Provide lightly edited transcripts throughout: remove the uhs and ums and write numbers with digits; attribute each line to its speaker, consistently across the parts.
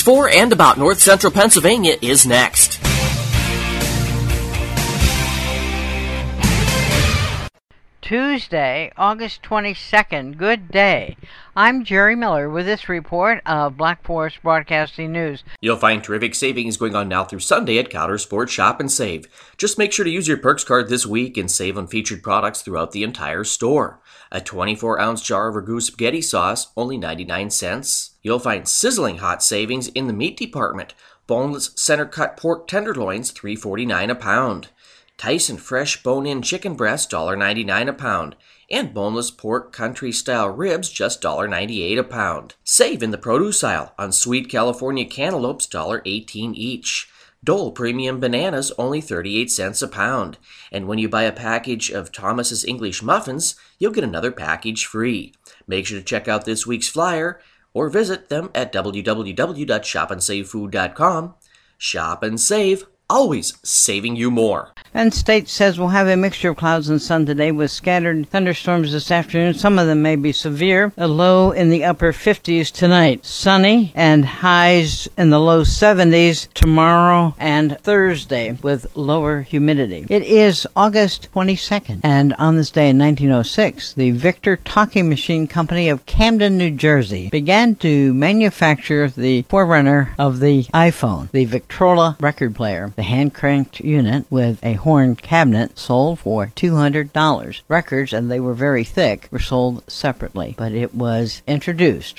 Speaker 1: for and about North Central Pennsylvania is next.
Speaker 2: Tuesday, August 22nd. Good day. I'm Jerry Miller with this report of Black Forest Broadcasting News.
Speaker 1: You'll find terrific savings going on now through Sunday at Counter Sport Shop and Save. Just make sure to use your Perks card this week and save on featured products throughout the entire store. A 24-ounce jar of Ragu spaghetti sauce, only 99 cents. You'll find sizzling hot savings in the meat department. Boneless center-cut pork tenderloins, $3.49 a pound. Tyson fresh bone-in chicken breast, $1.99 a pound. And boneless pork country-style ribs, just $1.98 a pound. Save in the produce aisle on sweet California cantaloupes, $1.18 each. Dole premium bananas, only 38 cents a pound. And when you buy a package of Thomas's English muffins, you'll get another package free. Make sure to check out this week's flyer or visit them at www.shopandsavefood.com. Shop and Save, always saving you more.
Speaker 2: Penn State says we'll have a mixture of clouds and sun today with scattered thunderstorms this afternoon. Some of them may be severe. A low in the upper 50s tonight. Sunny and highs in the low 70s tomorrow and Thursday with lower humidity. It is August 22nd, and on this day in 1906, the Victor Talking Machine Company of Camden, New Jersey began to manufacture the forerunner of the iPhone, the Victrola record player. The hand-cranked unit with a horn cabinet sold for $200. Records, and they were very thick, were sold separately, but it was introduced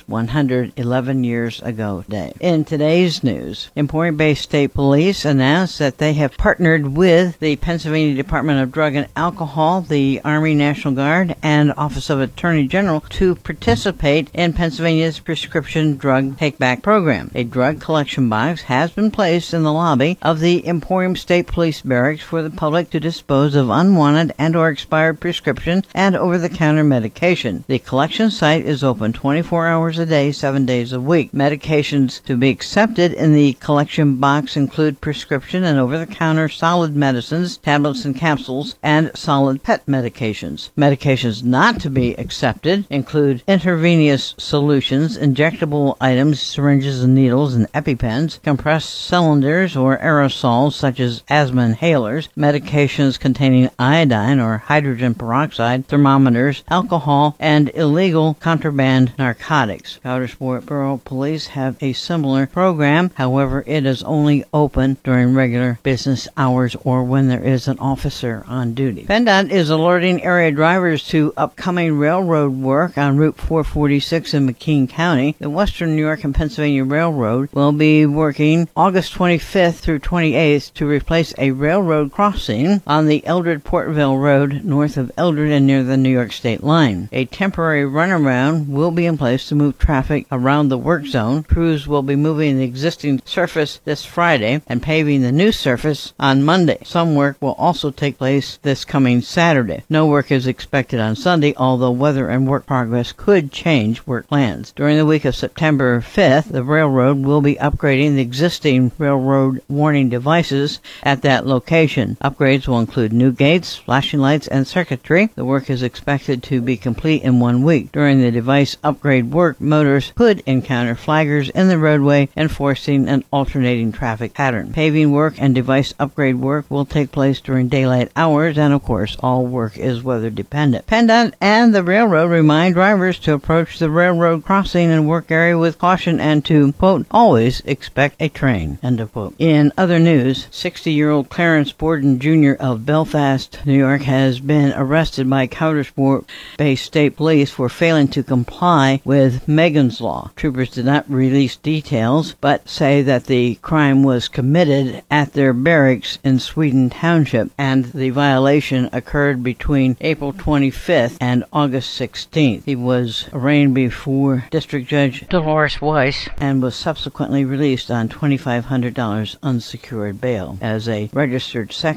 Speaker 2: 111 years ago today. In today's news, Emporium Bay State Police announced that they have partnered with the Pennsylvania Department of Drug and Alcohol, the Army National Guard, and Office of Attorney General to participate in Pennsylvania's prescription drug take-back program. A drug collection box has been placed in the lobby of the Emporium State Police Barracks for the public to dispose of unwanted and or expired prescription and over-the-counter medication. The collection site is open 24 hours a day, 7 days a week. Medications to be accepted in the collection box include prescription and over-the-counter solid medicines, tablets and capsules, and solid pet medications. Medications not to be accepted include intravenous solutions, injectable items, syringes and needles and EpiPens, compressed cylinders or aerosols such as asthma inhalers, medications containing iodine or hydrogen peroxide, thermometers, alcohol, and illegal contraband narcotics. Coudersport Borough Police have a similar program. However, it is only open during regular business hours or when there is an officer on duty. PennDOT is alerting area drivers to upcoming railroad work on Route 446 in McKean County. The Western New York and Pennsylvania Railroad will be working August 25th through 28th to replace a railroad crossing on the Eldred-Portville Road north of Eldred and near the New York state line. A temporary runaround will be in place to move traffic around the work zone. Crews will be moving the existing surface this Friday and paving the new surface on Monday. Some work will also take place this coming Saturday. No work is expected on Sunday, although weather and work progress could change work plans. During the week of September 5th, the railroad will be upgrading the existing railroad warning devices at that location. Upgrades will include new gates, flashing lights, and circuitry. The work is expected to be complete in 1 week. During the device upgrade work, motors could encounter flaggers in the roadway, enforcing an alternating traffic pattern. Paving work and device upgrade work will take place during daylight hours, and of course, all work is weather dependent. PennDOT and the railroad remind drivers to approach the railroad crossing and work area with caution and to, quote, always expect a train, end of quote. In other news, 60-year-old Clarence Borden Jr. of Belfast, New York, has been arrested by Coudersport Bay State Police for failing to comply with Megan's Law. Troopers did not release details, but say that the crime was committed at their barracks in Sweden Township, and the violation occurred between April 25th and August 16th. He was arraigned before District Judge Dolores Weiss and was subsequently released on $2,500 unsecured bail. As a registered sex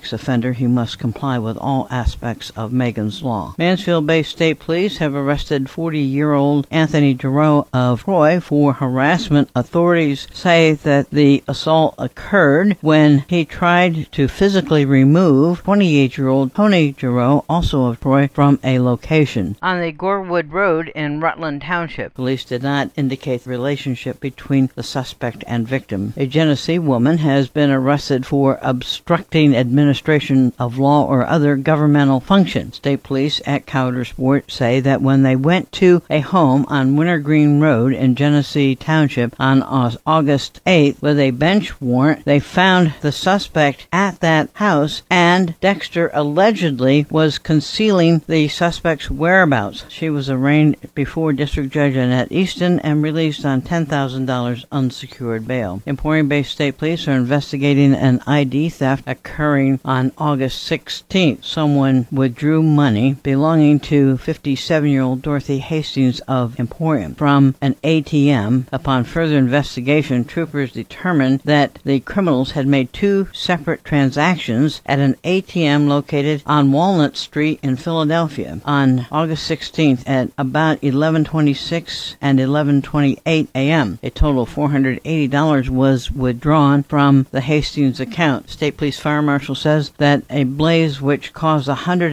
Speaker 2: sex offender, he must comply with all aspects of Megan's Law. Mansfield-based state police have arrested 40-year-old Anthony Giroux of Troy for harassment. Authorities say that the assault occurred when he tried to physically remove 28-year-old Tony Giroux, also of Troy, from a location on the Gorewood Road in Rutland Township. Police did not indicate the relationship between the suspect and victim. A Genesee woman has been arrested for obstructing administration of law or other governmental function. State police at Coudersport say that when they went to a home on Wintergreen Road in Genesee Township on August 8th with a bench warrant, they found the suspect at that house, and Dexter allegedly was concealing the suspect's whereabouts. She was arraigned before District Judge Annette Easton and released on $10,000 unsecured bail. Emporium-based state police are investigating an ID theft occurring on August 16th. Someone withdrew money belonging to 57-year-old Dorothy Hastings of Emporium from an ATM. Upon further investigation, troopers determined that the criminals had made two separate transactions at an ATM located on Walnut Street in Philadelphia on August 16th at about 11:26 and 11:28 a.m. A total of $480 was withdrawn from the Hastings account. State Police Fire Marshal says that a blaze which caused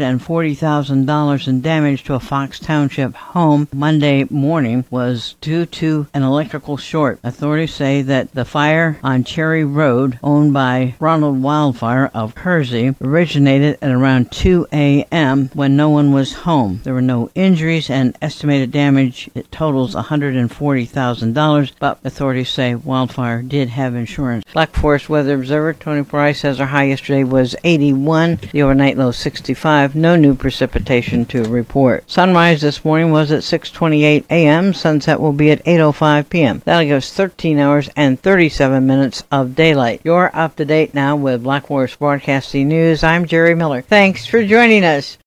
Speaker 2: $140,000 in damage to a Fox Township home Monday morning was due to an electrical short. Authorities say that the fire on Cherry Road, owned by Ronald Wildfire of Kersey, originated at around 2 a.m. when no one was home. There were no injuries, and estimated damage, it totals $140,000, but authorities say Wildfire did have insurance. Black Forest Weather Observer Tony Price says our high yesterday was 81, the overnight low 65, no new precipitation to report. Sunrise this morning was at 6:28 a.m., sunset will be at 8:05 p.m. That'll give us 13 hours and 37 minutes of daylight. You're up to date now with Black Forest Broadcasting News. I'm Jerry Miller. Thanks for joining us.